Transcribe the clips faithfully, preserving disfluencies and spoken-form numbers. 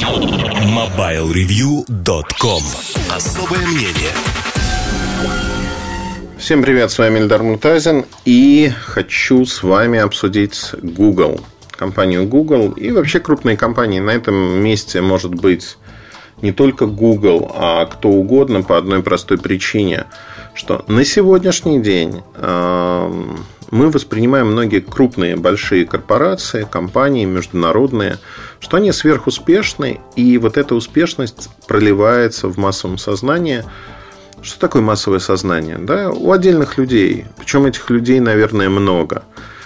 мобайл ревью точка ком. Особое мнение. Всем привет, с вами Эльдар Муртазин. И хочу с вами обсудить Google. Компанию Google и вообще крупные компании. На этом месте может быть не только Google, а кто угодно по одной простой причине, что на сегодняшний день э, мы воспринимаем многие крупные, большие корпорации, компании международные, что они сверхуспешны, и вот эта успешность проливается в массовом сознании. Что такое массовое сознание? Да, у отдельных людей, причем этих людей, наверное, много.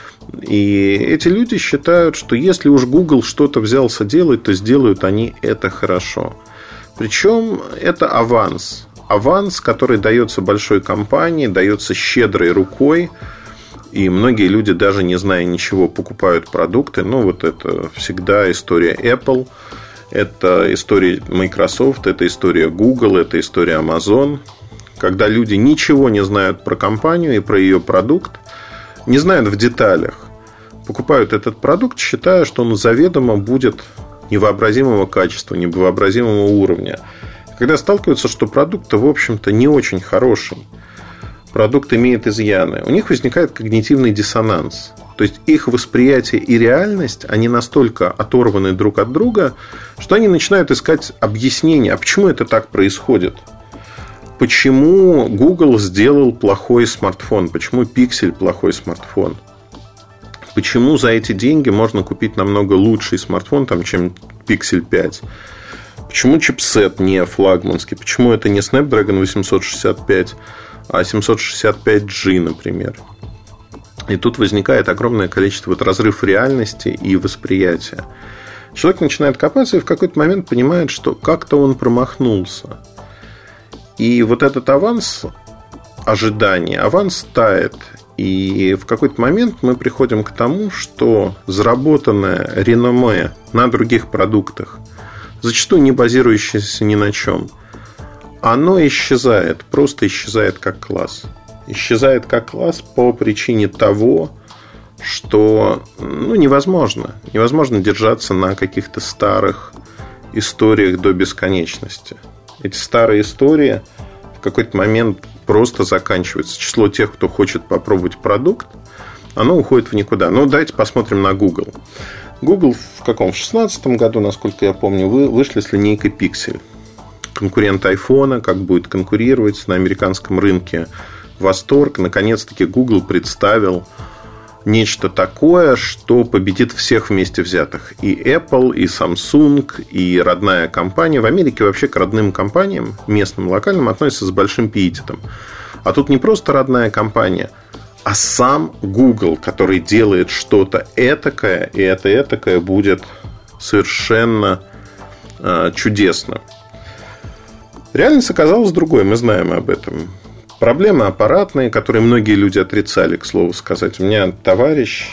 И эти люди считают, что если уж Google что-то взялся делать, то сделают они это хорошо. Причем это аванс. Аванс, который дается большой компании, дается щедрой рукой. И многие люди, даже не зная ничего, покупают продукты. Ну, вот это всегда история Apple. Это история Microsoft, это история Google, это история Amazon. Когда люди ничего не знают про компанию и про ее продукт, не знают в деталях, покупают этот продукт, считая, что он заведомо будет невообразимого качества, невообразимого уровня. Когда сталкиваются, что продукт, в общем-то, не очень хороший, продукт имеет изъяны, у них возникает когнитивный диссонанс. То есть их восприятие и реальность, они настолько оторваны друг от друга, что они начинают искать объяснение, а почему это так происходит. Почему Google сделал плохой смартфон? Почему Pixel плохой смартфон? Почему за эти деньги можно купить намного лучший смартфон, там, чем Pixel пять? Почему чипсет не флагманский? Почему это не Snapdragon восемьсот шестьдесят пять, а семьсот шестьдесят пять джи, например? И тут возникает огромное количество вот разрыв реальности и восприятия. Человек начинает копаться и в какой-то момент понимает, что как-то он промахнулся. И вот этот аванс ожидания, аванс тает. И в какой-то момент мы приходим к тому, что заработанное реноме на других продуктах, зачастую не базирующееся ни на чем, оно исчезает, просто исчезает как класс. Исчезает как класс по причине того, что ну, невозможно. Невозможно держаться на каких-то старых историях до бесконечности. Эти старые истории в какой-то момент просто заканчиваются. Число тех, кто хочет попробовать продукт, оно уходит в никуда. Ну, давайте посмотрим на Google. Google в каком? В две тысячи шестнадцатом году, насколько я помню, вышли с линейкой Pixel. Конкурент iPhone, как будет конкурировать на американском рынке. Восторг. Наконец-таки Google представил нечто такое, что победит всех вместе взятых. И Apple, и Samsung, и родная компания. В Америке вообще к родным компаниям, местным, локальным, относятся с большим пиететом. А тут не просто родная компания, а сам Google, который делает что-то этакое, и это этакое будет совершенно э, чудесно. Реальность оказалась другой, мы знаем об этом. Проблемы аппаратные, которые многие люди отрицали, к слову сказать. У меня товарищ,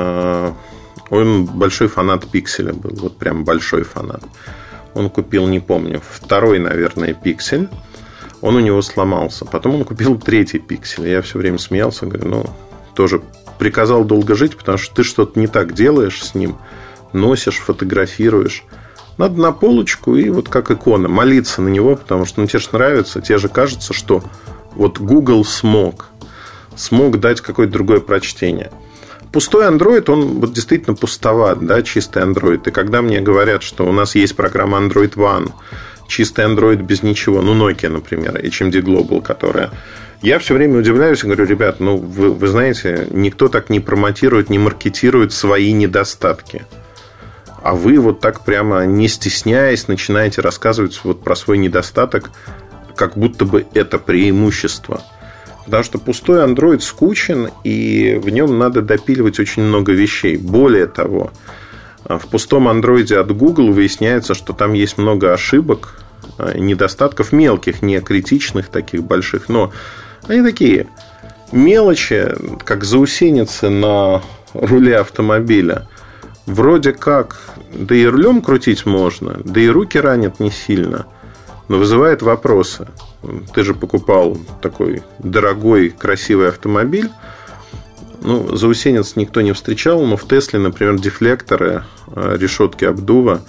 он большой фанат Пикселя был. Вот прям большой фанат. Он купил, не помню, второй, наверное, Пиксель. Он у него сломался. Потом он купил третий Пиксель. Я все время смеялся. Говорю, ну, тоже приказал долго жить, потому что ты что-то не так делаешь с ним. Носишь, фотографируешь. Надо на полочку и вот как икона молиться на него, потому что ну, тебе же нравится. Тебе же кажется, что вот Google смог Смог дать какое-то другое прочтение. Пустой Android, он вот действительно пустоват, да, чистый Android. И когда мне говорят, что у нас есть программа Android One, чистый Android без ничего, ну, Nokia, например, эйч эм ди Global, которая... Я все время удивляюсь и говорю, ребят, ну, вы, вы знаете, никто так не промотирует, не маркетирует свои недостатки. А вы вот так прямо, не стесняясь, начинаете рассказывать вот про свой недостаток, как будто бы это преимущество. Потому что пустой Android скучен, и в нем надо допиливать очень много вещей. Более того, в пустом Android от Google выясняется, что там есть много ошибок, недостатков мелких, не критичных, таких больших, но они такие мелочи, как заусеницы на руле автомобиля. Вроде как, да и рулем крутить можно, да и руки ранят не сильно, но вызывает вопросы. Ты же покупал такой дорогой, красивый автомобиль. Ну, заусенец никто не встречал, но в Тесле, например, дефлекторы, решетки обдува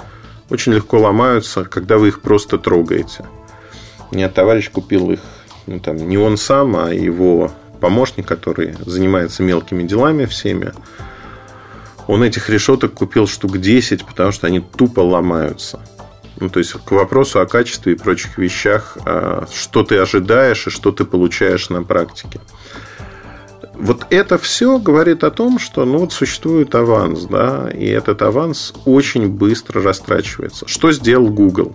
очень легко ломаются, когда вы их просто трогаете. У меня товарищ купил их, ну, там, не он сам, а его помощник, который занимается мелкими делами всеми. Он этих решеток купил штук десять, потому что они тупо ломаются. Ну, то есть, к вопросу о качестве и прочих вещах, что ты ожидаешь и что ты получаешь на практике. Вот это все говорит о том, что ну, вот существует аванс, да, и этот аванс очень быстро растрачивается. Что сделал Google?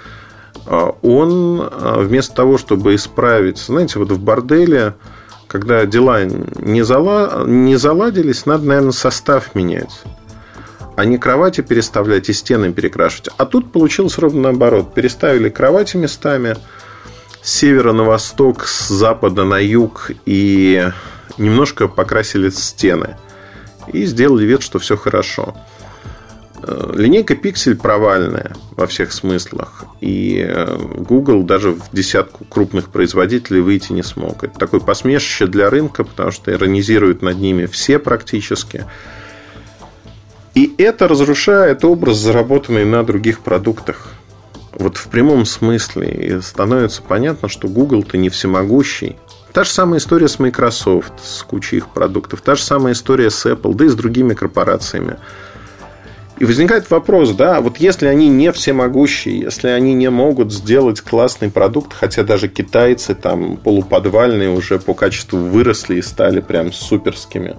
Он вместо того, чтобы исправить, знаете, вот в борделе, когда дела не, зала... не заладились, надо, наверное, состав менять, а не кровати переставлять и стены перекрашивать. А тут получилось ровно наоборот. Переставили кровати местами с севера на восток, с запада на юг, и немножко покрасили стены. И сделали вид, что все хорошо. Линейка Pixel провальная во всех смыслах. И Google даже в десятку крупных производителей выйти не смог. Это такое посмешище для рынка, потому что иронизируют над ними все практически. И это разрушает образ, заработанный на других продуктах. Вот в прямом смысле. И становится понятно, что Google-то не всемогущий. Та же самая история с Microsoft, с кучей их продуктов. Та же самая история с Apple, да и с другими корпорациями. И возникает вопрос, да, вот если они не всемогущие, если они не могут сделать классный продукт, хотя даже китайцы там полуподвальные уже по качеству выросли и стали прям суперскими.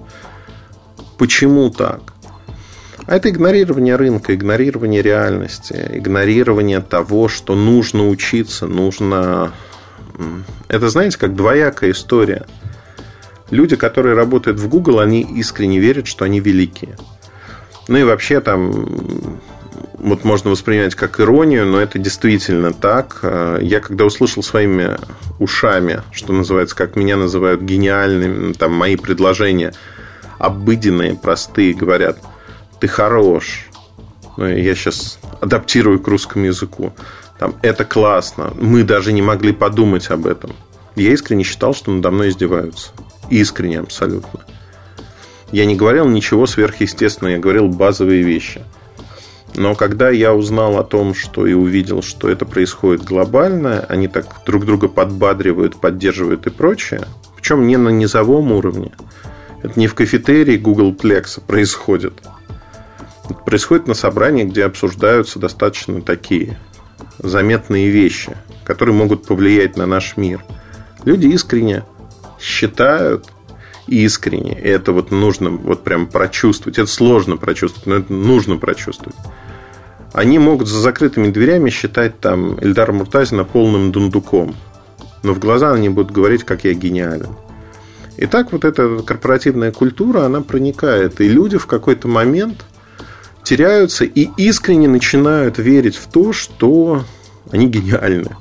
Почему так? А это игнорирование рынка, игнорирование реальности, игнорирование того, что нужно учиться, нужно... Это, знаете, как двоякая история. Люди, которые работают в Google, они искренне верят, что они великие. Ну и вообще там вот можно воспринимать как иронию, но это действительно так. Я когда услышал своими ушами, что называется, как меня называют гениальными, там мои предложения обыденные, простые, говорят: ты хорош. Ну, я сейчас адаптирую к русскому языку. Там, это классно. Мы даже не могли подумать об этом. Я искренне считал, что надо мной издеваются. Искренне абсолютно. Я не говорил ничего сверхъестественного, я говорил базовые вещи. Но когда я узнал о том, что и увидел, что это происходит глобально, они так друг друга подбадривают, поддерживают и прочее, причем не на низовом уровне. Это не в кафетерии Googleplex происходит. Это происходит на собрании, где обсуждаются достаточно такие заметные вещи, которые могут повлиять на наш мир. Люди искренне считают, искренне, и это вот нужно вот прям прочувствовать. Это сложно прочувствовать, но это нужно прочувствовать. Они могут за закрытыми дверями считать там Эльдара Муртазина полным дундуком, но в глаза они будут говорить, как я гениален. И так вот эта корпоративная культура, она проникает, и люди в какой-то момент теряются и искренне начинают верить в то, что они гениальны.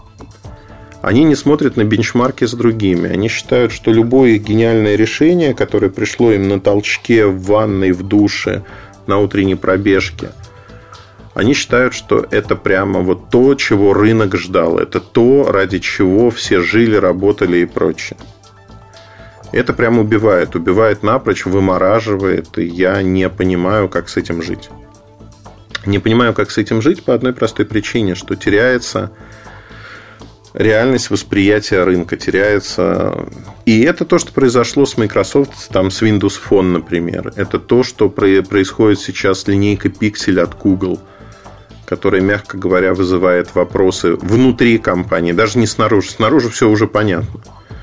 Они не смотрят на бенчмарки с другими. Они считают, что любое гениальное решение, которое пришло им на толчке, в ванной, в душе, на утренней пробежке, они считают, что это прямо вот то, чего рынок ждал. Это то, ради чего все жили, работали и прочее. Это прямо убивает. Убивает напрочь, вымораживает. И я не понимаю, как с этим жить. Не понимаю, как с этим жить по одной простой причине, что теряется реальность восприятия рынка, теряется. И это то, что произошло с Microsoft, там, с Windows Phone, например. Это то, что происходит сейчас с линейкой Pixel от Google, которая, мягко говоря, вызывает вопросы внутри компании, даже не снаружи. Снаружи все уже понятно.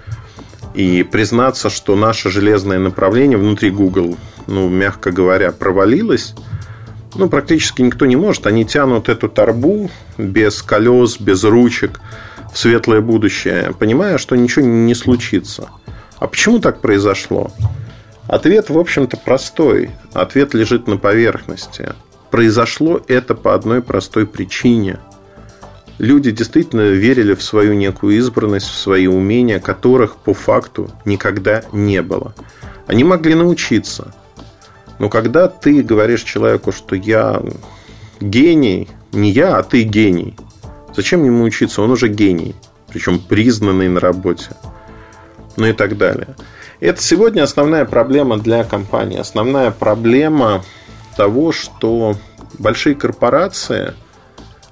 И признаться, что наше железное направление внутри Google, ну, мягко говоря, провалилось, ну, практически никто не может. Они тянут эту торбу без колес, без ручек в светлое будущее, понимая, что ничего не случится. А почему так произошло? Ответ, в общем-то, простой. Ответ лежит на поверхности. Произошло это по одной простой причине. Люди действительно верили в свою некую избранность, в свои умения, которых по факту никогда не было. Они могли научиться. Но когда ты говоришь человеку, что я гений, не я, а ты гений, зачем ему учиться? Он уже гений, причем признанный на работе, ну и так далее. Это сегодня основная проблема для компании. Основная проблема того, что большие корпорации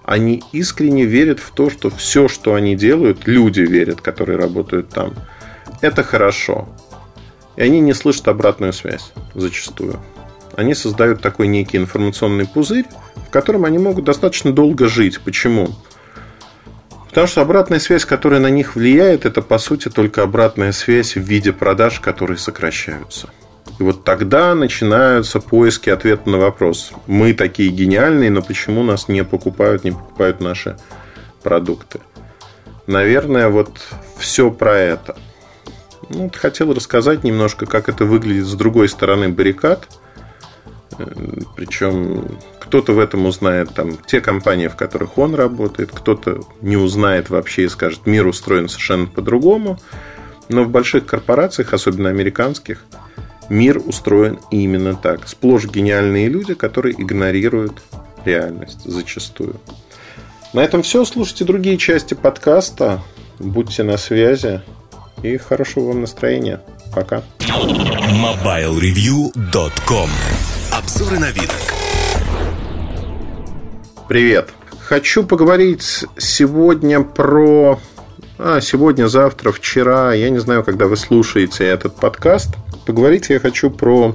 Они искренне верят в то, что все, что они делают, люди верят, которые работают там, это хорошо. И они не слышат обратную связь зачастую. Они создают такой некий информационный пузырь, в котором они могут достаточно долго жить. Почему? Потому что обратная связь, которая на них влияет, это по сути только обратная связь в виде продаж, которые сокращаются. И вот тогда начинаются поиски ответа на вопрос: мы такие гениальные, но почему нас не покупают, не покупают наши продукты? Наверное, вот все про это. Ну, хотел рассказать немножко, как это выглядит с другой стороны баррикад. Причем кто-то в этом узнает там, те компании, в которых он работает, кто-то не узнает вообще и скажет: мир устроен совершенно по-другому. Но в больших корпорациях, особенно американских, мир устроен именно так. Сплошь гениальные люди, которые игнорируют реальность зачастую. На этом все. Слушайте другие части подкаста. Будьте на связи. И хорошего вам настроения. Пока. мобайл ревью точка ком. Обзоры новинок. Привет. Хочу поговорить сегодня про... А, сегодня, завтра, вчера. Я не знаю, когда вы слушаете этот подкаст. Поговорить я хочу про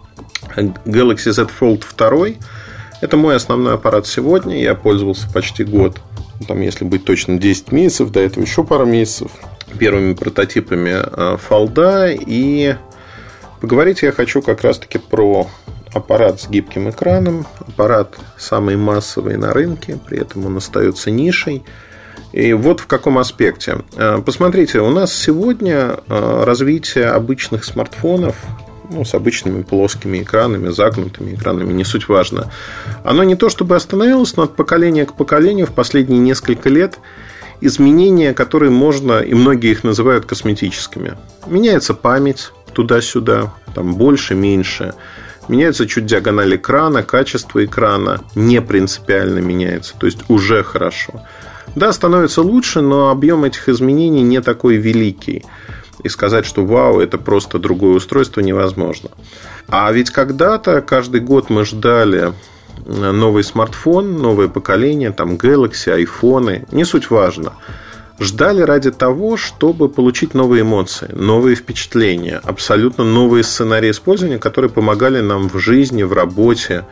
Galaxy Z Fold два. Это мой основной аппарат сегодня. Я пользовался почти год. Там, если быть точным, десять месяцев. До этого еще пару месяцев. Первыми прототипами фолда. И поговорить я хочу как раз-таки про аппарат с гибким экраном. Аппарат самый массовый на рынке. При этом он остается нишей. И вот в каком аспекте. Посмотрите, у нас сегодня развитие обычных смартфонов, ну, с обычными плоскими экранами, загнутыми экранами, не суть важно. Оно не то чтобы остановилось, но от поколения к поколению в последние несколько лет изменения, которые можно, и многие их называют косметическими. Меняется память туда-сюда, там больше, меньше. Меняется чуть диагональ экрана, качество экрана не принципиально меняется, то есть уже хорошо. Да, становится лучше, но объем этих изменений не такой великий. И сказать, что вау, это просто другое устройство, невозможно. А ведь когда-то, каждый год мы ждали новый смартфон, новое поколение, там Galaxy, айфоны, не суть важно. Ждали ради того, чтобы получить новые эмоции, новые впечатления, абсолютно новые сценарии использования, которые помогали нам в жизни, в работе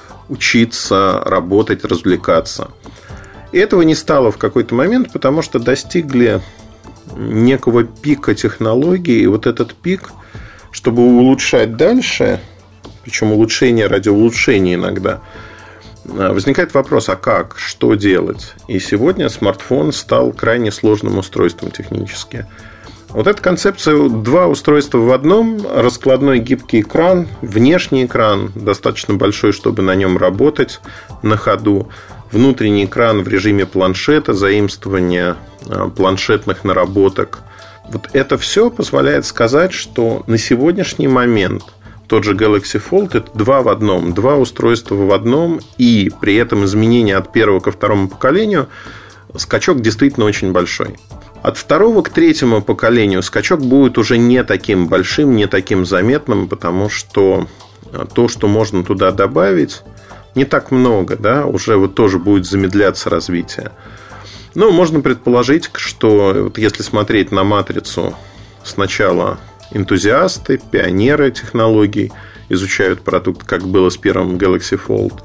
учиться, работать, развлекаться. И этого не стало в какой-то момент, потому что достигли некого пика технологий. И вот этот пик, чтобы улучшать дальше, причем улучшение ради улучшения иногда, возникает вопрос: а как, что делать? И сегодня смартфон стал крайне сложным устройством технически. Вот эта концепция: два устройства в одном, раскладной гибкий экран, внешний экран достаточно большой, чтобы на нем работать на ходу, внутренний экран в режиме планшета, заимствование планшетных наработок. Вот это все позволяет сказать, что на сегодняшний момент тот же Galaxy Fold – это два в одном, два устройства в одном, и при этом изменение от первого ко второму поколению, скачок действительно очень большой. От второго к третьему поколению скачок будет уже не таким большим, не таким заметным, потому что то, что можно туда добавить, не так много, да, уже вот тоже будет замедляться развитие. Но можно предположить, что вот если смотреть на матрицу, сначала энтузиасты, пионеры технологий изучают продукт, как было с первым Galaxy Fold.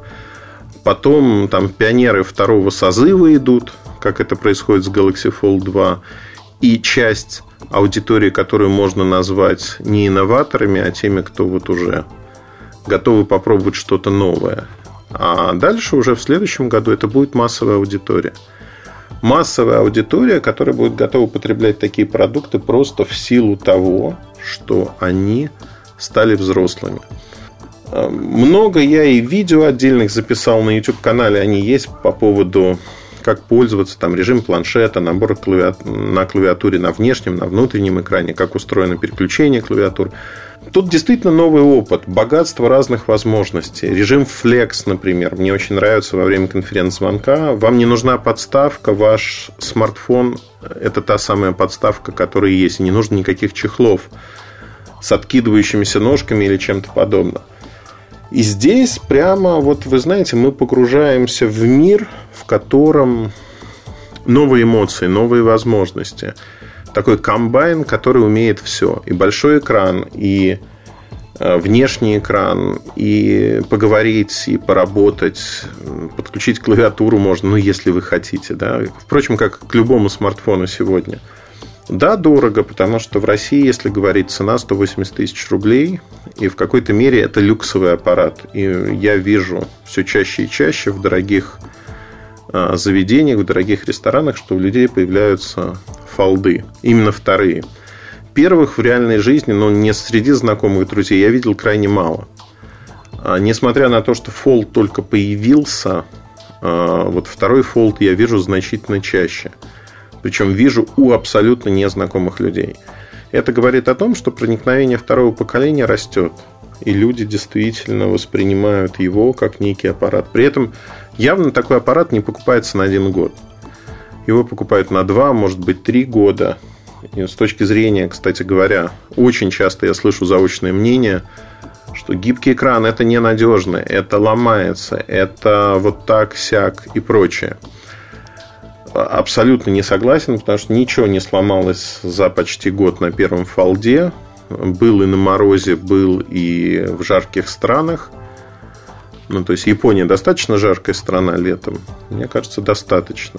Потом там пионеры второго созыва идут, как это происходит с Galaxy Fold два. И часть аудитории, которую можно назвать не инноваторами, а теми, кто вот уже готовы попробовать что-то новое. А дальше уже в следующем году это будет массовая аудитория. Массовая аудитория, которая будет готова потреблять такие продукты просто в силу того, что они стали взрослыми. Много я и видео отдельных записал на YouTube-канале. Они есть по поводу, как пользоваться, там, режим планшета, набор клавиатур, на клавиатуре на внешнем, на внутреннем экране, как устроено переключение клавиатур. Тут действительно новый опыт, богатство разных возможностей. Режим Flex, например, мне очень нравится во время конференц-звонка. Вам не нужна подставка, ваш смартфон – это та самая подставка, которая есть. И не нужно никаких чехлов с откидывающимися ножками или чем-то подобным. И здесь прямо, вот вы знаете, мы погружаемся в мир, в котором новые эмоции, новые возможности. Такой комбайн, который умеет все. И большой экран, и внешний экран, и поговорить, и поработать, подключить клавиатуру можно, ну, если вы хотите, да. Впрочем, как к любому смартфону сегодня. Да, дорого, потому что в России, если говорить, цена сто восемьдесят тысяч рублей, и в какой-то мере это люксовый аппарат. И я вижу все чаще и чаще в дорогих заведениях, в дорогих ресторанах, что у людей появляются фолды, именно вторые. Первых в реальной жизни, но не среди знакомых друзей, я видел крайне мало. Несмотря на то, что фолд только появился, вот второй фолд я вижу значительно чаще. Причем вижу у абсолютно незнакомых людей. Это говорит о том, что проникновение второго поколения растет. И люди действительно воспринимают его как некий аппарат. При этом явно такой аппарат не покупается на один год. Его покупают на два, может быть, три года. И с точки зрения, кстати говоря, очень часто я слышу заочное мнение, что гибкий экран – это ненадежно, это ломается, это вот так, сяк и прочее. Абсолютно не согласен, потому что ничего не сломалось за почти год на первом фолде. Был и на морозе, был и в жарких странах. Ну, то есть Япония достаточно жаркая страна летом? Мне кажется, достаточно.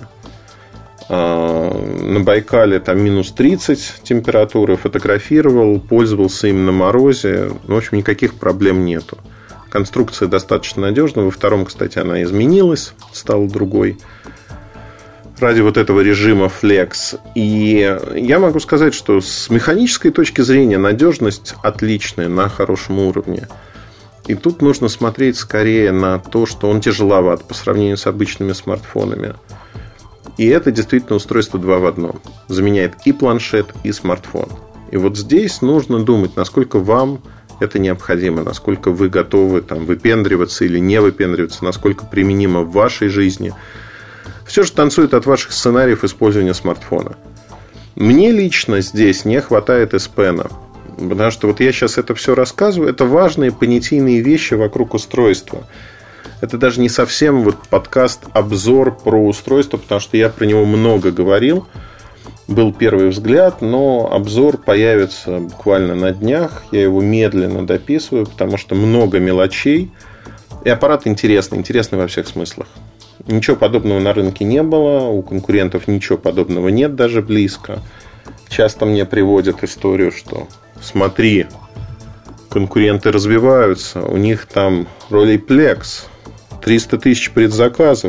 На Байкале там минус тридцать температуры. Фотографировал, пользовался им на морозе. В общем, никаких проблем нету. Конструкция достаточно надежна. Во втором, кстати, она изменилась, стала другой ради вот этого режима Flex. И я могу сказать, что с механической точки зрения надежность отличная, на хорошем уровне. И тут нужно смотреть скорее на то, что он тяжеловат по сравнению с обычными смартфонами. И это действительно устройство два в одном. Заменяет и планшет, и смартфон. И вот здесь нужно думать, насколько вам это необходимо, насколько вы готовы там выпендриваться или не выпендриваться, насколько применимо в вашей жизни. Все же танцует от ваших сценариев использования смартфона. Мне лично здесь не хватает эс пена. Потому что вот я сейчас это все рассказываю. Это важные понятийные вещи вокруг устройства. Это даже не совсем вот подкаст-обзор про устройство, потому что я про него много говорил. Был первый взгляд, но обзор появится буквально на днях. Я его медленно дописываю, потому что много мелочей. И аппарат интересный, интересный во всех смыслах. Ничего подобного на рынке не было. У конкурентов ничего подобного нет даже близко. Часто мне приводят историю, что смотри, конкуренты развиваются, у них там Rolleiplex, триста тысяч предзаказов.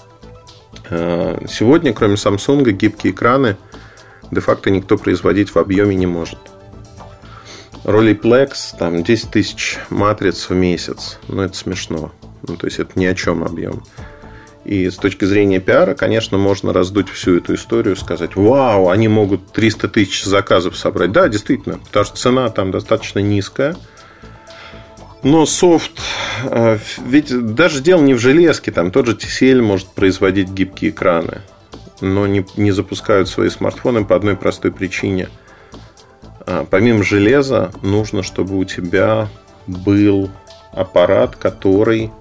Сегодня, кроме Samsung, гибкие экраны де-факто никто производить в объеме не может. Rolleiplex, там десять тысяч матриц в месяц. Ну, это смешно. Ну, то есть, это ни о чем объем. И с точки зрения пиара, конечно, можно раздуть всю эту историю, сказать: вау, они могут триста тысяч заказов собрать. Да, действительно, потому что цена там достаточно низкая. Но софт, ведь даже дело не в железке. Там тот же ти си эль может производить гибкие экраны, но не, не запускают свои смартфоны по одной простой причине. Помимо железа, нужно, чтобы у тебя был аппарат, который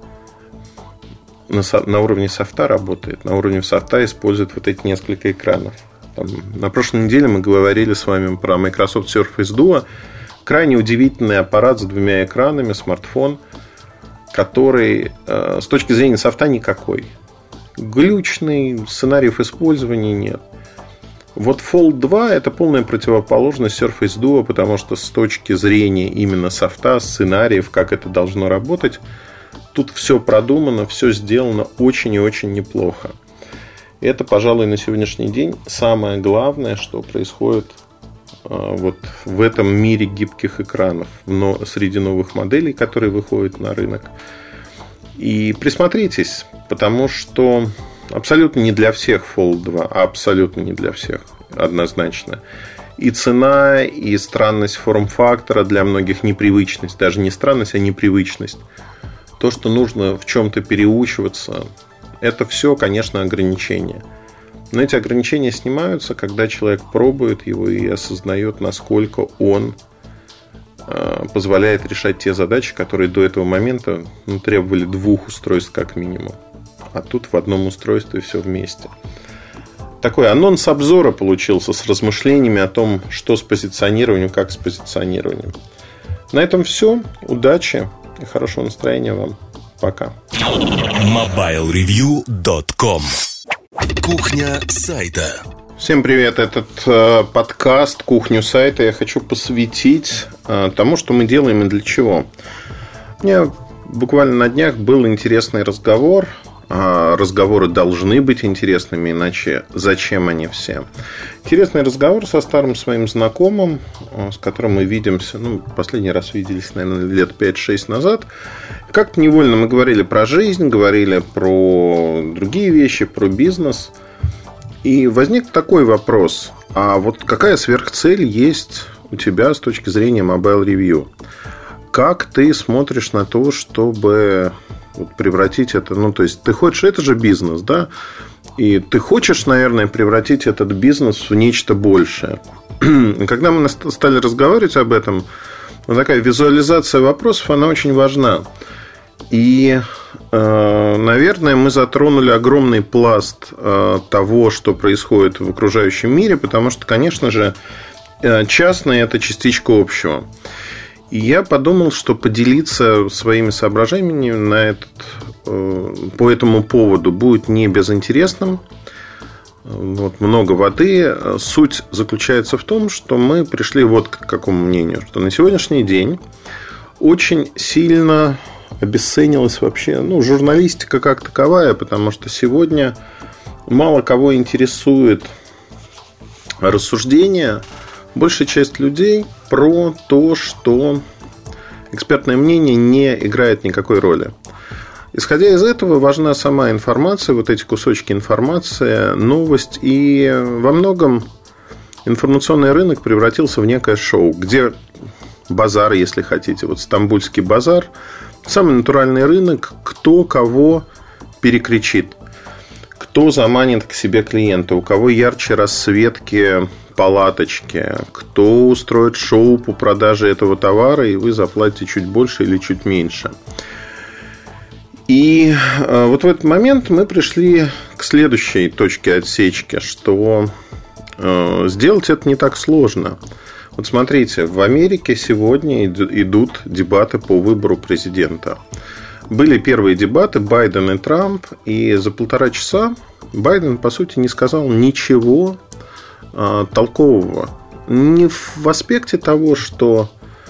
на, на уровне софта работает. На уровне софта использует вот эти несколько экранов. Там, на прошлой неделе мы говорили с вами про Microsoft Surface Duo. Крайне удивительный аппарат с двумя экранами, смартфон, который э, с точки зрения софта никакой. Глючный, сценариев использования нет. Вот Fold два – это полная противоположность Surface Duo, потому что с точки зрения именно софта, сценариев, как это должно работать, тут все продумано, все сделано очень и очень неплохо. И это, пожалуй, на сегодняшний день самое главное, что происходит вот в этом мире гибких экранов, но среди новых моделей, которые выходят на рынок. И присмотритесь, потому что абсолютно не для всех Fold два, а абсолютно не для всех, однозначно. И цена, и странность форм-фактора для многих, непривычность, даже не странность, а непривычность. То, что нужно в чем-то переучиваться, это все, конечно, ограничения. Но эти ограничения снимаются, когда человек пробует его и осознает, насколько он позволяет решать те задачи, которые до этого момента ну, требовали двух устройств как минимум. А тут в одном устройстве все вместе. Такой анонс обзора получился с размышлениями о том, что с позиционированием, как с позиционированием. На этом все. Удачи и хорошего настроения вам. Пока. мобайл ревью точка ком. Кухня сайта. Всем привет. Этот э, подкаст «Кухню сайта» я хочу посвятить э, тому, что мы делаем и для чего. У меня буквально на днях был интересный разговор. Э, разговоры должны быть интересными, иначе зачем они все? Интересный разговор со старым своим знакомым, э, с которым мы видимся, ну, последний раз виделись, наверное, лет пять-шесть назад. Как-то невольно мы говорили про жизнь, говорили про другие вещи, про бизнес. И возник такой вопрос. А вот какая сверхцель есть у тебя с точки зрения Mobile Review? Как ты смотришь на то, чтобы вот превратить это... Ну, то есть, ты хочешь... Это же бизнес, да? И ты хочешь, наверное, превратить этот бизнес в нечто большее. Когда мы стали разговаривать об этом, вот такая визуализация вопросов, она очень важна. И, наверное, мы затронули огромный пласт того, что происходит в окружающем мире, потому что, конечно же, частное – это частичка общего. И я подумал, что поделиться своими соображениями на этот, по этому поводу будет не безинтересным. Вот, много воды. Суть заключается в том, что мы пришли вот к какому мнению, что на сегодняшний день очень сильно обесценилась вообще, ну, журналистика как таковая, потому что сегодня мало кого интересует рассуждения. Большая часть людей про то, что экспертное мнение не играет никакой роли. Исходя из этого, важна сама информация, вот эти кусочки информации, новость. И во многом информационный рынок превратился в некое шоу, где базар, если хотите, вот Стамбульский базар, самый натуральный рынок, кто кого перекричит, кто заманит к себе клиента, у кого ярче расцветки, палаточки, кто устроит шоу по продаже этого товара, и вы заплатите чуть больше или чуть меньше. И вот в этот момент мы пришли к следующей точке отсечки, что сделать это не так сложно. Вот смотрите, в Америке сегодня идут дебаты по выбору президента. Были первые дебаты Байден и Трамп, и за полтора часа Байден, по сути, не сказал ничего а, толкового. Не в аспекте того, что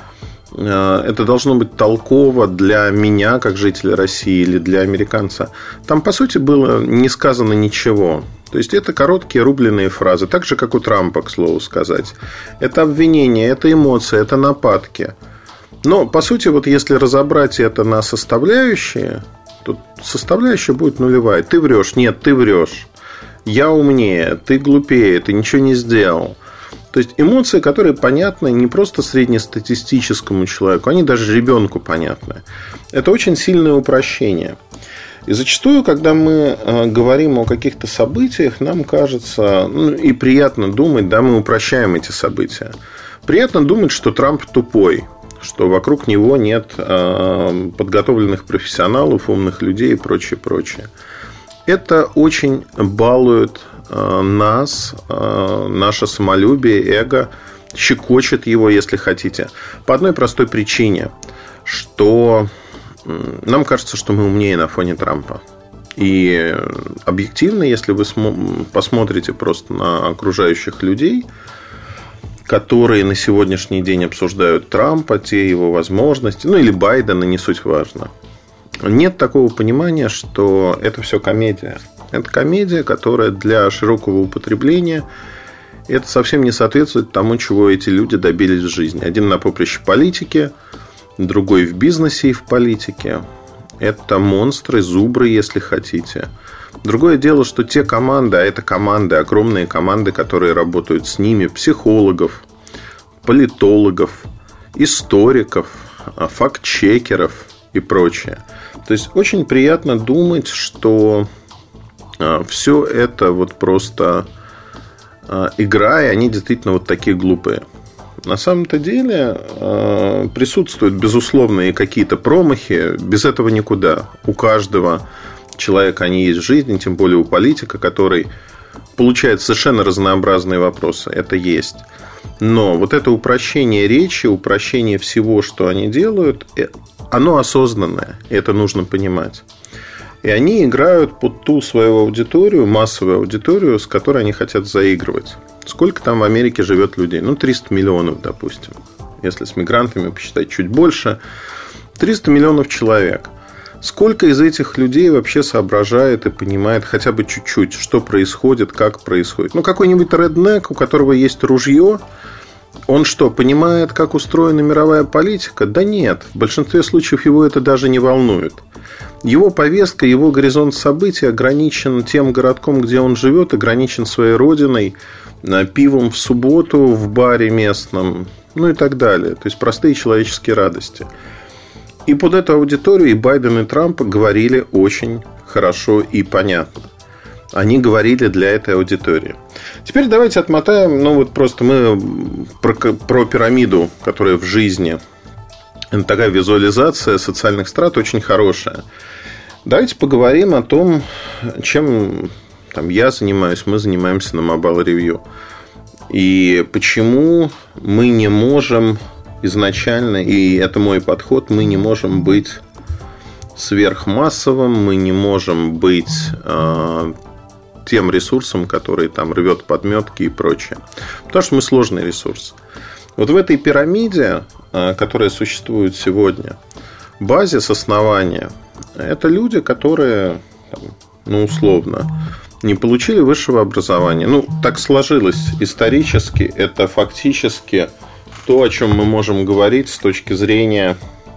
а, это должно быть толково для меня, как жителя России, или для американца. Там, по сути, было не сказано ничего. То есть, это короткие рубленые фразы. Так же, как у Трампа, к слову сказать. Это обвинения, это эмоции, это нападки. Но, по сути, вот если разобрать это на составляющие, то составляющая будет нулевая. Ты врешь, нет, ты врешь. Я умнее, ты глупее, ты ничего не сделал. То есть, эмоции, которые понятны не просто среднестатистическому человеку, они даже ребенку понятны. Это очень сильное упрощение. И зачастую, когда мы говорим о каких-то событиях, нам кажется, ну, и приятно думать, да, мы упрощаем эти события. Приятно думать, что Трамп тупой, что вокруг него нет э, подготовленных профессионалов, умных людей и прочее, прочее. Это очень балует э, нас, э, наше самолюбие, эго, щекочет его, если хотите, по одной простой причине, что нам кажется, что мы умнее на фоне Трампа. И объективно, если вы посмотрите просто на окружающих людей, которые на сегодняшний день обсуждают Трампа, те его возможности, ну или Байдена, не суть важно, нет такого понимания, что это все комедия. Это комедия, которая для широкого употребления, это совсем не соответствует тому, чего эти люди добились в жизни. Один на поприще политики, другой в бизнесе и в политике. Это монстры, зубры, если хотите. Другое дело, что те команды, а это команды, огромные команды, которые работают с ними, психологов, политологов, историков, факт-чекеров и прочее. То есть, очень приятно думать, что все это вот просто игра, и они действительно вот такие глупые. на самом-то деле присутствуют, безусловно, и какие-то промахи. Без этого никуда. У каждого человека они есть в жизни, тем более у политика, который получает совершенно разнообразные вопросы. Это есть. Но вот это упрощение речи, упрощение всего, что они делают, оно осознанное. И это нужно понимать. И они играют под ту свою аудиторию, массовую аудиторию, с которой они хотят заигрывать. Сколько там в Америке живет людей? Ну, триста миллионов, допустим. Если с мигрантами посчитать чуть больше. триста миллионов человек. Сколько из этих людей вообще соображает и понимает хотя бы чуть-чуть, что происходит, как происходит? Ну, какой-нибудь реднек, у которого есть ружье, он что, понимает, как устроена мировая политика? Да нет, в большинстве случаев его это даже не волнует. Его повестка, его горизонт событий ограничен тем городком, где он живет, ограничен своей родиной, пивом в субботу в баре местном, ну и так далее. То есть простые человеческие радости. И под эту аудиторию и Байден, и Трамп говорили очень хорошо и понятно. Они говорили для этой аудитории. Теперь давайте отмотаем. Ну вот просто мы про, про пирамиду, которая в жизни. Это такая визуализация социальных страт очень хорошая. Давайте поговорим о том, чем там, я занимаюсь, мы занимаемся на Mobile Review. И почему мы не можем изначально, и это мой подход, мы не можем быть сверхмассовым, мы не можем быть э, тем ресурсом, который там рвет подметки и прочее. Потому что мы сложный ресурс. Вот в этой пирамиде, э, которая существует сегодня, базис, основания, это люди, которые, там, ну, условно, не получили высшего образования. Ну, так сложилось исторически, это фактически то, о чем мы можем говорить с точки зрения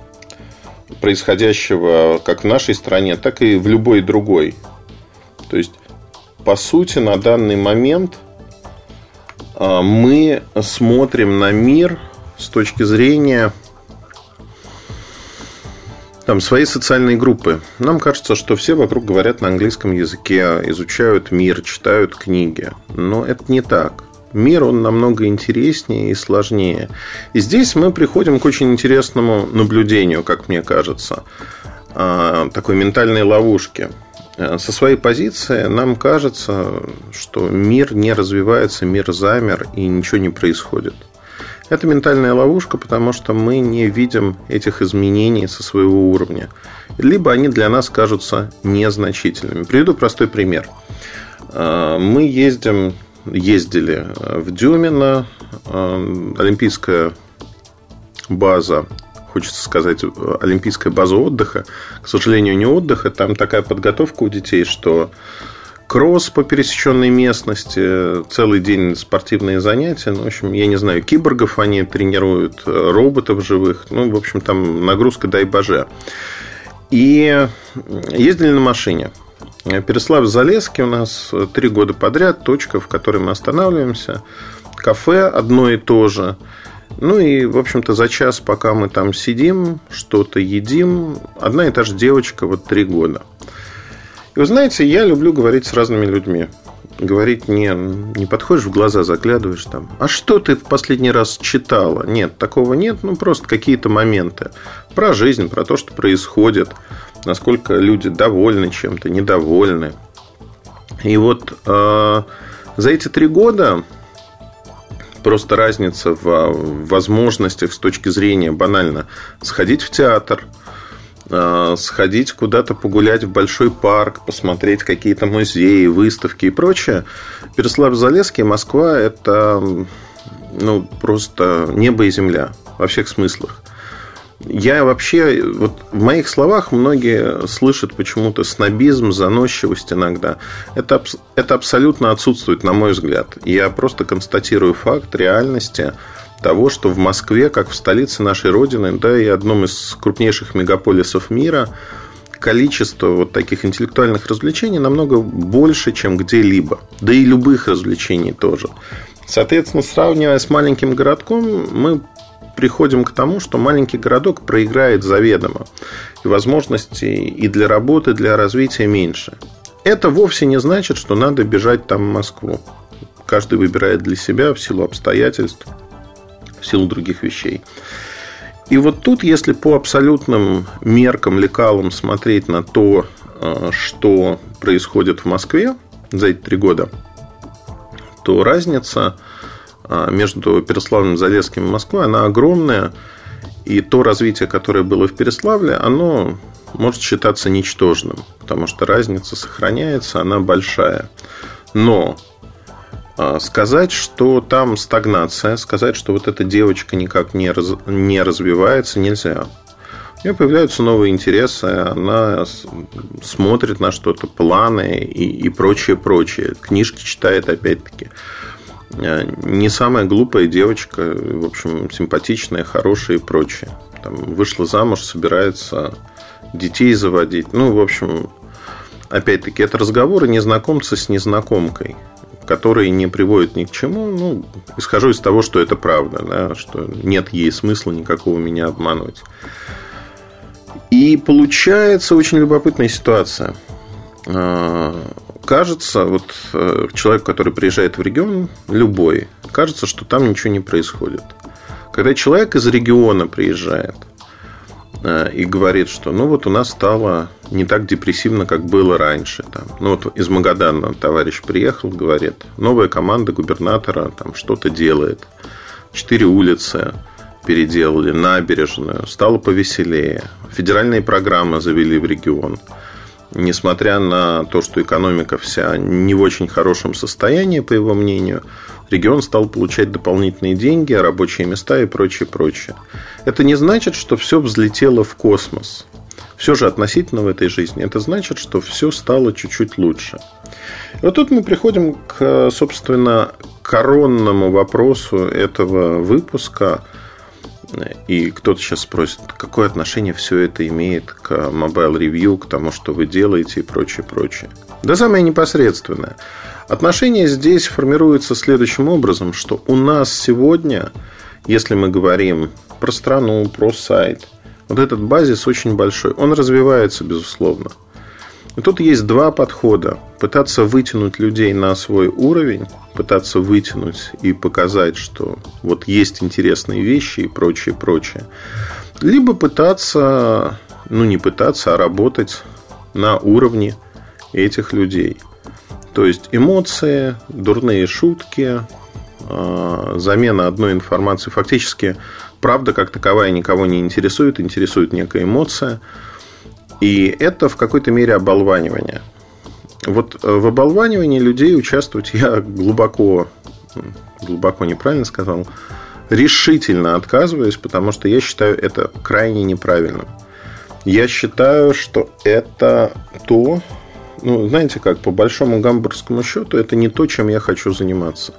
происходящего как в нашей стране, так и в любой другой. То есть, по сути, на данный момент мы смотрим на мир с точки зрения там, своей социальной группы. Нам кажется, что все вокруг говорят на английском языке, изучают мир, читают книги. Но это не так. Мир, он намного интереснее и сложнее. И здесь мы приходим к очень интересному наблюдению, как мне кажется, такой ментальной ловушки. Со своей позиции нам кажется, что мир не развивается, мир замер и ничего не происходит. Это ментальная ловушка, потому что мы не видим этих изменений со своего уровня. Либо они для нас кажутся незначительными. Приведу простой пример. Мы ездим... Ездили в Дюмино, олимпийская база, хочется сказать, олимпийская база отдыха. К сожалению, не отдыха, там такая подготовка у детей, что кросс по пересеченной местности, целый день спортивные занятия. Ну, в общем, я не знаю, киборгов они тренируют, роботов живых. Ну, в общем, там нагрузка дай боже. И ездили на машине. Переславль-Залесский у нас три года подряд точка, в которой мы останавливаемся. Кафе одно и то же. Ну и, в общем-то, за час, пока мы там сидим, что-то едим, одна и та же девочка, вот три года. И вы знаете, я люблю говорить с разными людьми. Говорить не, не подходишь в глаза, заглядываешь там. А что ты в последний раз читала? Нет, такого нет. Ну, просто какие-то моменты. Про жизнь, про то, что происходит. Насколько люди довольны чем-то, недовольны. И вот э, за эти три года просто разница в возможностях с точки зрения банально сходить в театр, э, сходить куда-то погулять в большой парк, посмотреть какие-то музеи, выставки и прочее. Переславль-Залесский, Москва – это ну, просто небо и земля во всех смыслах. Я вообще, вот в моих словах многие слышат почему-то снобизм, заносчивость иногда. Это, это абсолютно отсутствует, на мой взгляд. Я просто констатирую факт реальности того, что в Москве, как в столице нашей Родины, да и одном из крупнейших мегаполисов мира, количество вот таких интеллектуальных развлечений намного больше, чем где-либо. Да и любых развлечений тоже. Соответственно, сравнивая с маленьким городком, мы приходим к тому, что маленький городок проиграет заведомо. И возможностей и для работы, и для развития меньше. Это вовсе не значит, что надо бежать там в Москву. Каждый выбирает для себя в силу обстоятельств, в в силу других вещей. И вот тут, если по абсолютным меркам, лекалам смотреть на то, что происходит в Москве за эти три года, то разница между Переславлем-Залесским и Москвой, она огромная. И то развитие, которое было в Переславле, оно может считаться ничтожным, потому что разница сохраняется, она большая. Но сказать, что там стагнация, сказать, что вот эта девочка никак не, раз, не развивается, нельзя. У нее появляются новые интересы, она смотрит на что-то, планы и, и прочее, прочее. Книжки читает, опять-таки. Не самая глупая девочка, в общем, симпатичная, хорошая и прочее. Там, вышла замуж, собирается детей заводить. Ну, в общем, опять-таки, это разговоры незнакомца с незнакомкой, которые не приводят ни к чему. Ну, исхожу из того, что это правда, да, что нет ей смысла никакого меня обманывать. И получается очень любопытная ситуация. Кажется, вот человек, который приезжает в регион, любой, кажется, что там ничего не происходит. Когда человек из региона приезжает и говорит, что ну вот у нас стало не так депрессивно, как было раньше. Там. Ну вот из Магадана товарищ приехал, говорит, новая команда губернатора там что-то делает. Четыре улицы переделали, набережную, стало повеселее. Федеральные программы завели в регион. Несмотря на то, что экономика вся не в очень хорошем состоянии, по его мнению, регион стал получать дополнительные деньги, рабочие места и прочее, прочее. Это не значит, что все взлетело в космос. Все же относительно в этой жизни. Это значит, что все стало чуть-чуть лучше. И вот тут мы приходим к, собственно, коронному вопросу этого выпуска. И кто-то сейчас спросит, какое отношение все это имеет к Mobile Review, к тому, что вы делаете и прочее, прочее. Да самое непосредственное. Отношение здесь формируется следующим образом, что у нас сегодня, если мы говорим про страну, про сайт, вот этот базис очень большой. Он развивается, безусловно. И тут есть два подхода. Пытаться вытянуть людей на свой уровень, пытаться вытянуть и показать, что вот есть интересные вещи и прочее, прочее. Либо пытаться, ну не пытаться, а работать на уровне этих людей. То есть эмоции, дурные шутки, замена одной информации. Фактически правда как таковая никого не интересует, интересует некая эмоция. И это в какой-то мере оболванивание. Вот в оболванивании людей участвовать я глубоко, глубоко неправильно сказал, решительно отказываюсь, потому что я считаю это крайне неправильным. Я считаю, что это то, ну, знаете как, по большому гамбургскому счету, это не то, чем я хочу заниматься.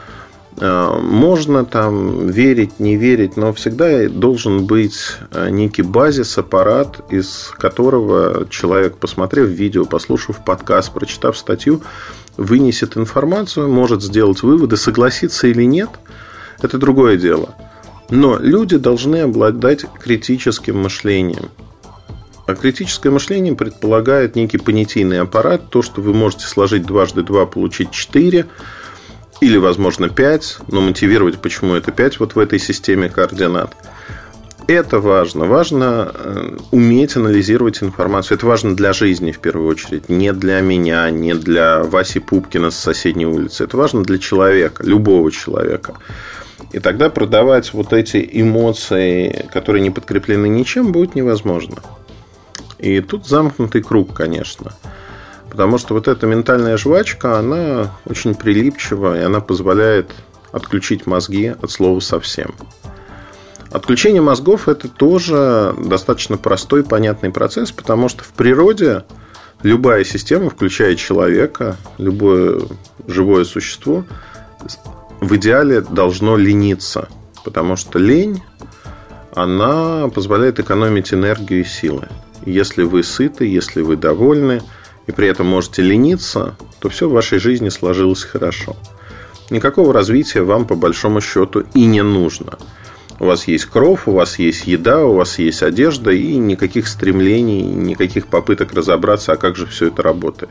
Можно там верить, не верить, но всегда должен быть некий базис, аппарат, из которого человек, посмотрев видео, послушав подкаст, прочитав статью, вынесет информацию, может сделать выводы, согласиться или нет, это другое дело. Но люди должны обладать критическим мышлением. А критическое мышление предполагает некий понятийный аппарат, то, что вы можете сложить дважды два, получить четыре, или, возможно, пять, но мотивировать, почему это пять вот в этой системе координат. Это важно. Важно уметь анализировать информацию. Это важно для жизни, в первую очередь. Не для меня, не для Васи Пупкина с соседней улицы. Это важно для человека, любого человека. И тогда продавать вот эти эмоции, которые не подкреплены ничем, будет невозможно. И тут замкнутый круг, конечно. Потому что вот эта ментальная жвачка, она очень прилипчива, и она позволяет отключить мозги от слова совсем. Отключение мозгов – это тоже достаточно простой, понятный процесс, потому что в природе любая система, включая человека, любое живое существо, в идеале должно лениться. Потому что лень, она позволяет экономить энергию и силы. Если вы сыты, если вы довольны, и при этом можете лениться, то все в вашей жизни сложилось хорошо. Никакого развития вам по большому счету и не нужно. У вас есть кров, у вас есть еда, у вас есть одежда, и никаких стремлений, никаких попыток разобраться, а как же все это работает.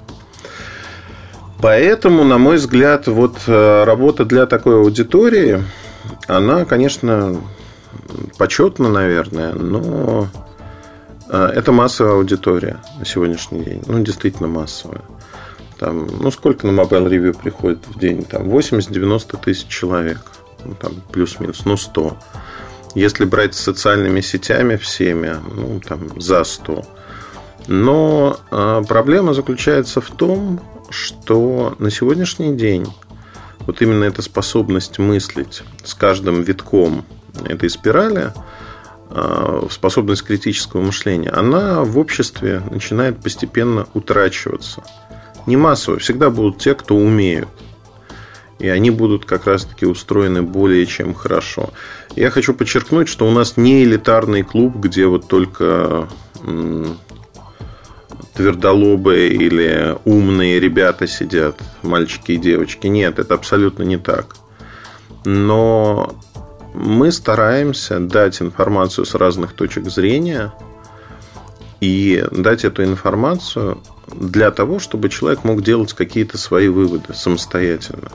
Поэтому, на мой взгляд, вот работа для такой аудитории, она, конечно, почетна, наверное, но это массовая аудитория на сегодняшний день. Ну, действительно массовая. Там, ну, сколько на Mobile Review приходит в день? Там восемьдесят-девяносто тысяч человек. Ну, там плюс-минус, ну, сто. Если брать с социальными сетями всеми, ну, там, за сто. Но а, проблема заключается в том, что на сегодняшний день вот именно эта способность мыслить с каждым витком этой спирали, а, способность критического мышления, она в обществе начинает постепенно утрачиваться. Не массово, всегда будут те, кто умеют. И они будут как раз-таки устроены более чем хорошо. Я хочу подчеркнуть, что у нас не элитарный клуб, где вот только м- твердолобые или умные ребята сидят, мальчики и девочки. Нет, это абсолютно не так. Но мы стараемся дать информацию с разных точек зрения и дать эту информацию для того, чтобы человек мог делать какие-то свои выводы самостоятельно.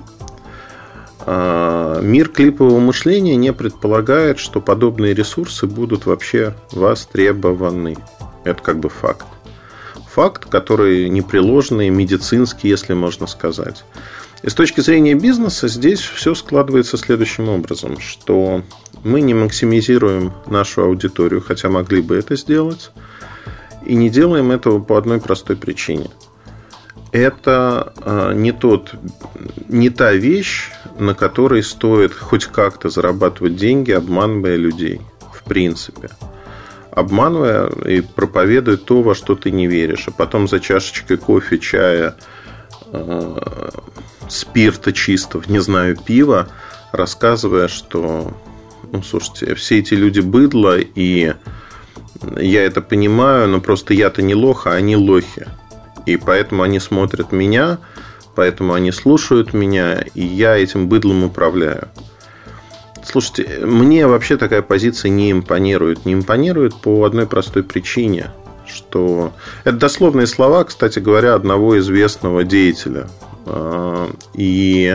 Мир клипового мышления не предполагает, что подобные ресурсы будут вообще востребованы. Это как бы факт. Факт, который непреложный, медицинский, если можно сказать. И с точки зрения бизнеса здесь все складывается следующим образом, что мы не максимизируем нашу аудиторию, хотя могли бы это сделать, и не делаем этого по одной простой причине. Это не, тот, не та вещь, на которой стоит хоть как-то зарабатывать деньги, обманывая людей, в принципе. Обманывая и проповедуя то, во что ты не веришь. А потом за чашечкой кофе, чая, э, спирта чистого, не знаю, пива, рассказывая, что, ну, слушайте, все эти люди быдло, и я это понимаю, но просто я-то не лох, а они лохи. И поэтому они смотрят меня, поэтому они слушают меня, и я этим быдлом управляю. Слушайте, мне вообще такая позиция не импонирует. Не импонирует по одной простой причине, что... Это дословные слова, кстати говоря, одного известного деятеля. И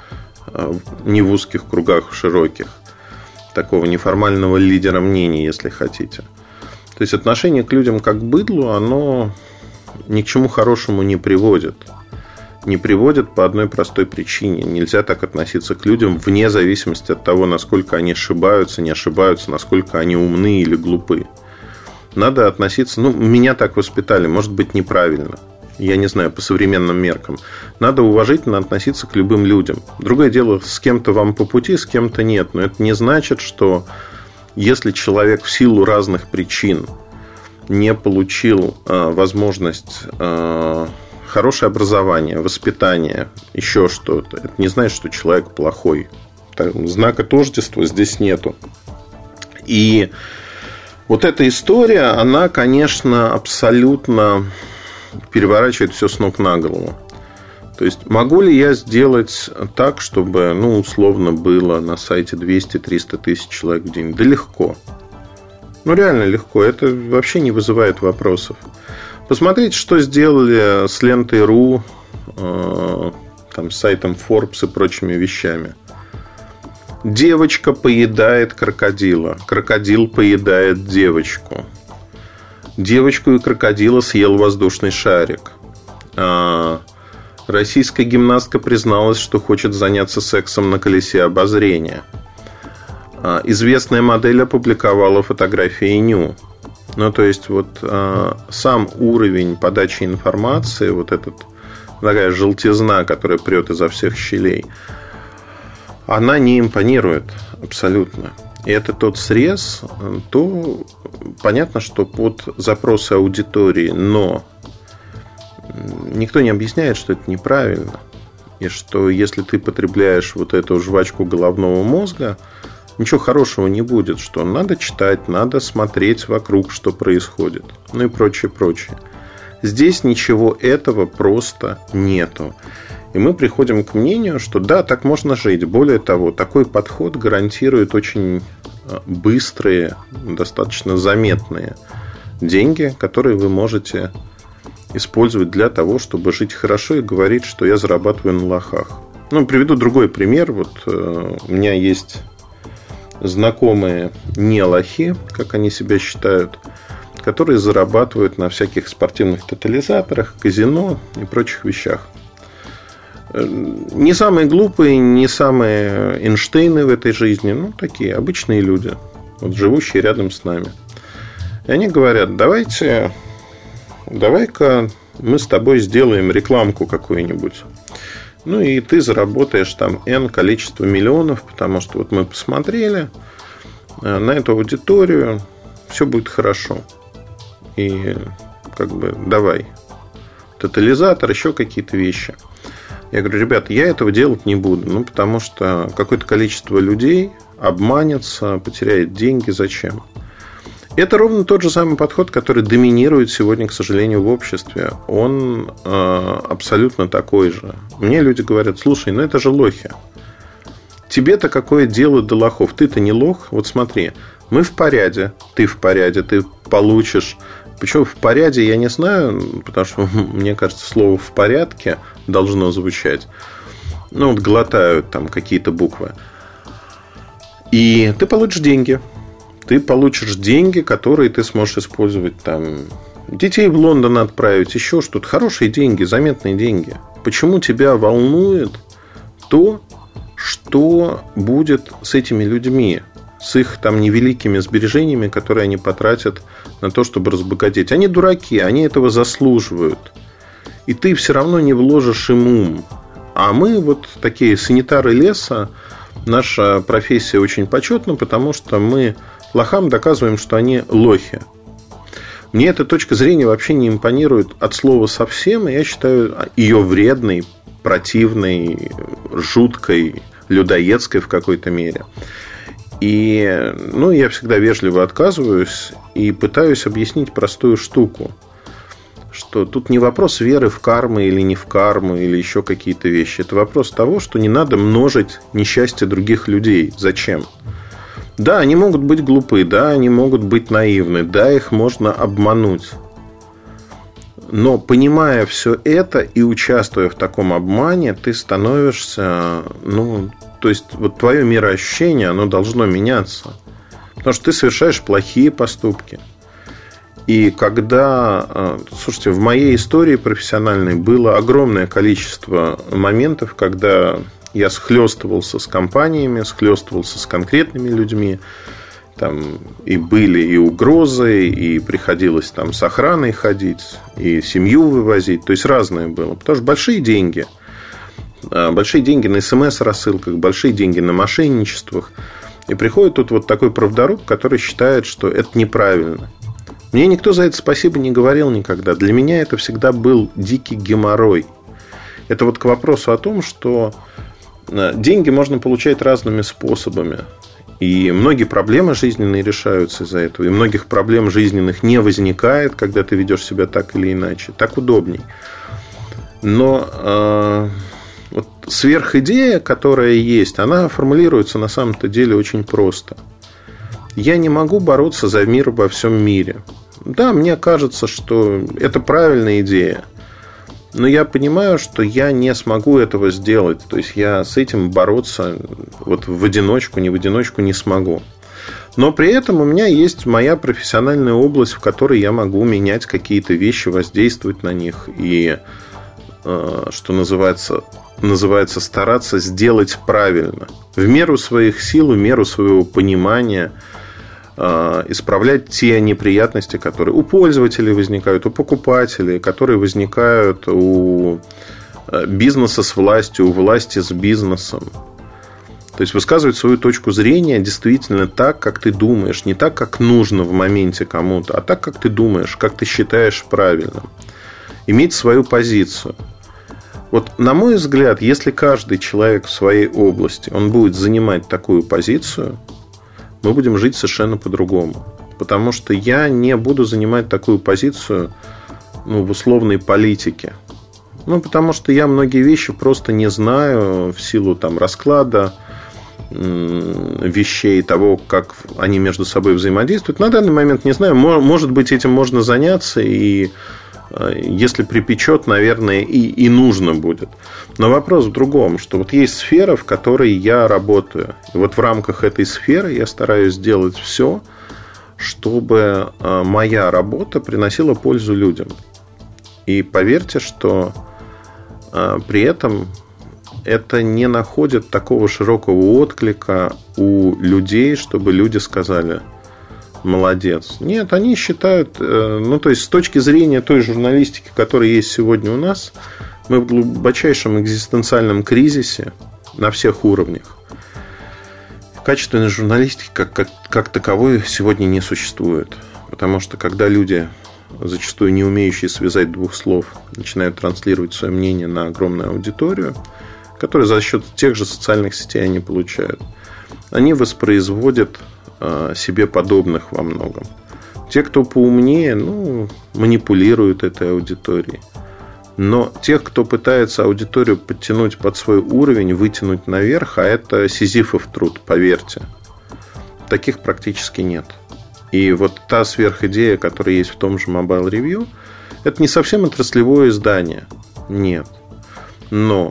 не в узких кругах, в широких. Такого неформального лидера мнений, если хотите. То есть отношение к людям как к быдлу, оно ни к чему хорошему не приводит. Не приводит по одной простой причине. Нельзя так относиться к людям вне зависимости от того, насколько они ошибаются, не ошибаются, насколько они умны или глупы. Надо относиться... Ну, меня так воспитали, может быть, неправильно. Я не знаю, по современным меркам. Надо уважительно относиться к любым людям. Другое дело, с кем-то вам по пути, с кем-то нет. Но это не значит, что если человек в силу разных причин не получил э, возможность... Э, хорошее образование, воспитание, еще что-то. Это не значит, что человек плохой. Знака тождества здесь нету. И вот эта история, она, конечно, абсолютно переворачивает все с ног на голову. То есть, могу ли я сделать так, чтобы, ну, условно было на сайте двести-триста тысяч человек в день? Да легко. Ну, реально легко. Это вообще не вызывает вопросов. Посмотрите, что сделали с лентой точка ру, э, там, с сайтом Forbes и прочими вещами. Девочка поедает крокодила. Крокодил поедает девочку. Девочку и крокодила съел воздушный шарик. А, российская гимнастка призналась, что хочет заняться сексом на колесе обозрения. А, известная модель опубликовала фотографии ню. Ну, то есть, вот э, сам уровень подачи информации, вот этот, такая желтизна, которая прет изо всех щелей, она не импонирует абсолютно. И это тот срез, то понятно, что под запросы аудитории, но никто не объясняет, что это неправильно. И что если ты потребляешь вот эту жвачку головного мозга, ничего хорошего не будет, что надо читать, надо смотреть вокруг, что происходит, ну и прочее, прочее. Здесь ничего этого просто нету. И мы приходим к мнению, что да, так можно жить. Более того, такой подход гарантирует очень быстрые, достаточно заметные деньги, которые вы можете использовать для того, чтобы жить хорошо и говорить, что я зарабатываю на лохах. Ну, приведу другой пример. Вот у меня есть знакомые не лохи, как они себя считают, которые зарабатывают на всяких спортивных тотализаторах, казино и прочих вещах. Не самые глупые, не самые Эйнштейны в этой жизни, ну, такие обычные люди, вот, живущие рядом с нами. И они говорят: давайте, давай-ка мы с тобой сделаем рекламку какую-нибудь. Ну, и ты заработаешь там N количество миллионов, потому что вот мы посмотрели на эту аудиторию, все будет хорошо. И как бы давай. Тотализатор, еще какие-то вещи. Я говорю: ребята, я этого делать не буду. Ну, потому что какое-то количество людей обманется, потеряет деньги. Зачем? Это ровно тот же самый подход, который доминирует сегодня, к сожалению, в обществе. Он э, абсолютно такой же. Мне люди говорят: слушай, ну это же лохи. Тебе-то какое дело до лохов? Ты-то не лох. Вот смотри, мы в порядке, ты в порядке, ты получишь. Причем в порядке я не знаю, потому что, мне кажется, слово «в порядке» должно звучать. Ну, вот глотают там какие-то буквы. И ты получишь деньги. Ты получишь деньги, которые ты сможешь использовать там. Детей в Лондон отправить, еще что-то. Хорошие деньги, заметные деньги. Почему тебя волнует то, что будет с этими людьми? С их там невеликими сбережениями, которые они потратят на то, чтобы разбогатеть. Они дураки, они этого заслуживают. И ты все равно не вложишь им ум. А мы вот такие санитары леса. Наша профессия очень почетна, потому что мы лохам доказываем, что они лохи. Мне эта точка зрения вообще не импонирует от слова совсем. Я считаю ее вредной, противной, жуткой, людоедской в какой-то мере. И ну, я всегда вежливо отказываюсь и пытаюсь объяснить простую штуку, что тут не вопрос веры в карму или не в карму, или еще какие-то вещи. Это вопрос того, что не надо множить несчастье других людей. Зачем? Да, они могут быть глупы, да, они могут быть наивны, да, их можно обмануть. Но понимая все это и участвуя в таком обмане, ты становишься, ну, то есть вот твое мироощущение, оно должно меняться. Потому что ты совершаешь плохие поступки. И когда, слушайте, в моей истории профессиональной было огромное количество моментов, когда я схлестывался с компаниями, схлестывался с конкретными людьми. Там и были и угрозы, и приходилось там с охраной ходить, и семью вывозить. То есть разное было. Потому что большие деньги. Большие деньги на смс-рассылках, большие деньги на мошенничествах. И приходит тут вот такой правдоруб, который считает, что это неправильно. Мне никто за это спасибо не говорил никогда. Для меня это всегда был дикий геморрой. Это вот к вопросу о том, что деньги можно получать разными способами. И многие проблемы жизненные решаются из-за этого. И многих проблем жизненных не возникает, когда ты ведешь себя так или иначе. Так удобней. Но э, вот сверхидея, которая есть, она формулируется на самом-то деле очень просто. Я не могу бороться за мир во всем мире. Да, мне кажется, что это правильная идея. Но я понимаю, что я не смогу этого сделать. То есть я с этим бороться вот в одиночку, не в одиночку не смогу. Но при этом у меня есть моя профессиональная область, в которой я могу менять какие-то вещи, воздействовать на них. И, что называется, называется стараться сделать правильно. В меру своих сил, в меру своего понимания. Исправлять те неприятности, которые у пользователей возникают, у покупателей, которые возникают у бизнеса с властью, у власти с бизнесом. То есть высказывать свою точку зрения действительно так, как ты думаешь. Не так, как нужно в моменте кому-то, а так, как ты думаешь, как ты считаешь правильным. Иметь свою позицию. Вот, на мой взгляд, если каждый человек в своей области, он будет занимать такую позицию, мы будем жить совершенно по-другому. Потому что я не буду занимать такую позицию, ну, в условной политике. Ну, потому что я многие вещи просто не знаю в силу там, расклада вещей, того, как они между собой взаимодействуют. На данный момент не знаю. Может быть, этим можно заняться и Если припечет, наверное, и, и нужно будет. Но вопрос в другом, что вот есть сфера, в которой я работаю. И вот в рамках этой сферы я стараюсь сделать все, чтобы моя работа приносила пользу людям. И поверьте, что при этом это не находит такого широкого отклика у людей, чтобы люди сказали: молодец. Нет, они считают, ну, то есть, с точки зрения той журналистики, которая есть сегодня у нас, мы в глубочайшем экзистенциальном кризисе на всех уровнях. Качественной журналистики как, как, как таковой сегодня не существует. Потому что, когда люди, зачастую не умеющие связать двух слов, начинают транслировать свое мнение на огромную аудиторию, которую за счет тех же социальных сетей они получают, они воспроизводят себе подобных во многом. Те, кто поумнее, ну, манипулируют этой аудиторией. Но тех, кто пытается аудиторию подтянуть под свой уровень, вытянуть наверх, а это сизифов труд, поверьте, таких практически нет. И вот та сверхидея, которая есть в том же Mobile Review, это не совсем отраслевое издание. Нет. Но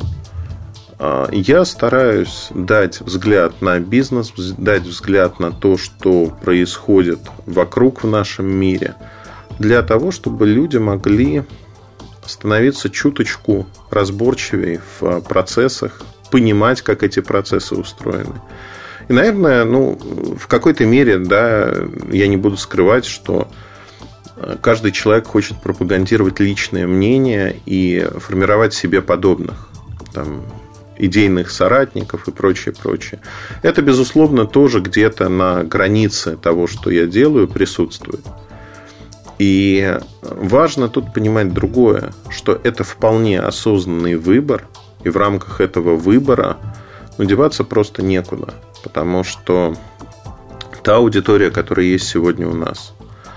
я стараюсь дать взгляд на бизнес, дать взгляд на то, что происходит вокруг в нашем мире, для того, чтобы люди могли становиться чуточку разборчивее в процессах, понимать, как эти процессы устроены. И, наверное, ну, в какой-то мере, да, я не буду скрывать, что каждый человек хочет пропагандировать личное мнение и формировать себе подобных, там, идейных соратников и прочее, прочее. Это, безусловно, тоже где-то на границе того, что я делаю, присутствует. И важно тут понимать другое, что это вполне осознанный выбор, и в рамках этого выбора ну, деваться просто некуда. Потому что та аудитория, которая есть сегодня у нас,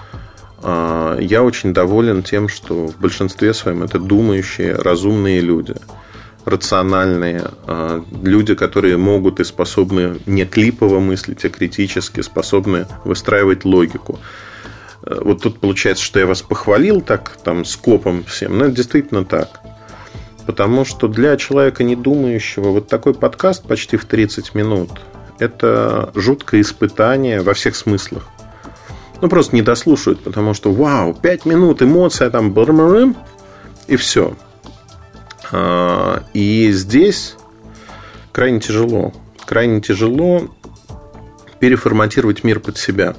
я очень доволен тем, что в большинстве своем это думающие, разумные люди, рациональные люди, которые могут и способны не клипово мыслить, а критически, способны выстраивать логику. Вот тут получается, что я вас похвалил так, там, скопом всем. Но это действительно так. Потому что для человека недумающего вот такой подкаст почти в тридцать минут – это жуткое испытание во всех смыслах. Ну, просто не дослушают, потому что вау, пять минут, эмоция там, бр-бр-бр, и все. И здесь крайне тяжело. Крайне тяжело переформатировать мир под себя.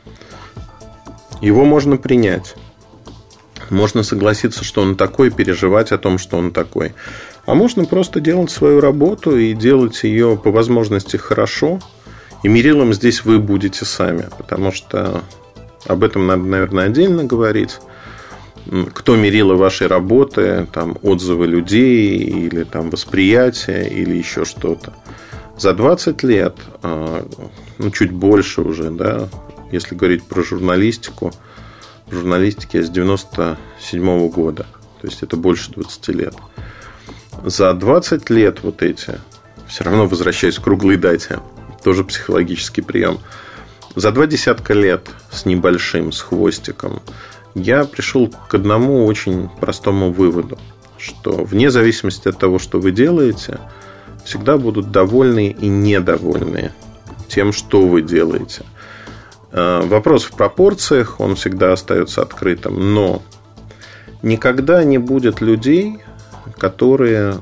Его можно принять. Можно согласиться, что он такой, переживать о том, что он такой. А можно просто делать свою работу и делать ее по возможности хорошо. И мерилом здесь вы будете сами. Потому что об этом надо, наверное, отдельно говорить. Кто мерило вашей работы, там, отзывы людей, или там, восприятие, или еще что-то. За двадцать лет, ну, чуть больше уже, да, если говорить про журналистику, в журналистике я с девяносто седьмого года. То есть это больше двадцати лет. За двадцать лет вот эти, все равно возвращаюсь к круглой дате, тоже психологический прием. За два десятка лет с небольшим, с хвостиком, я пришел к одному очень простому выводу, что вне зависимости от того, что вы делаете, всегда будут довольные и недовольные тем, что вы делаете. Вопрос в пропорциях, он всегда остается открытым, но никогда не будет людей, которые,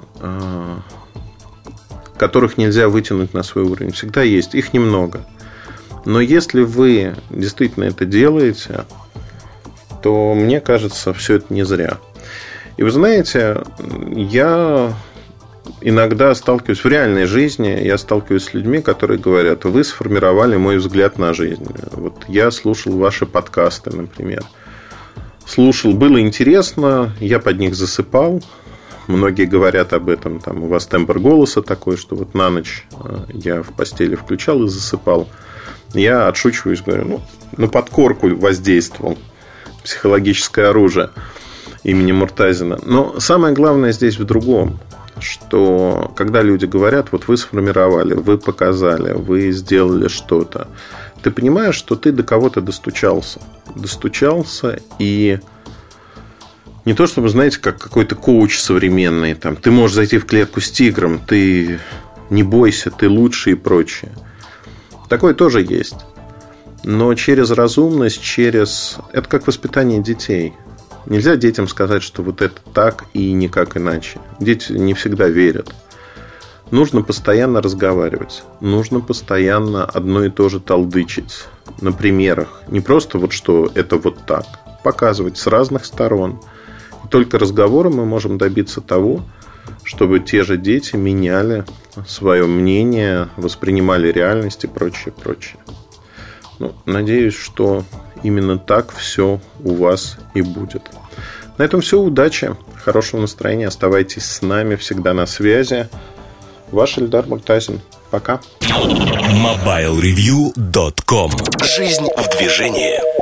которых нельзя вытянуть на свой уровень. Всегда есть, их немного. Но если вы действительно это делаете, то, мне кажется, все это не зря. И вы знаете, я иногда сталкиваюсь в реальной жизни, я сталкиваюсь с людьми, которые говорят: вы сформировали мой взгляд на жизнь. Вот я слушал ваши подкасты, например. Слушал, было интересно, я под них засыпал. Многие говорят об этом. Там, у вас тембр голоса такой, что вот на ночь я в постели включал и засыпал. Я отшучиваюсь, говорю, ну, на подкорку воздействовал. Психологическое оружие имени Муртазина. Но самое главное здесь в другом, что когда люди говорят: вот вы сформировали, вы показали, вы сделали что-то, ты понимаешь, что ты до кого-то достучался. Достучался, и Не то, чтобы, знаете, как какой-то коуч современный. Там, ты можешь зайти в клетку с тигром, ты не бойся, ты лучший и прочее. Такое тоже есть. Но через разумность, через... Это как воспитание детей. Нельзя детям сказать, что вот это так и никак иначе. Дети не всегда верят. Нужно постоянно разговаривать. Нужно постоянно одно и то же толдычить. На примерах. Не просто вот что это вот так. Показывать с разных сторон. И только разговором мы можем добиться того, чтобы те же дети меняли свое мнение, воспринимали реальность и прочее, прочее. Ну, надеюсь, что именно так все у вас и будет. На этом все. Удачи, хорошего настроения. Оставайтесь с нами, всегда на связи. Ваш Эльдар Муртазин. Пока. мобайл ревью точка ком. Жизнь в движении.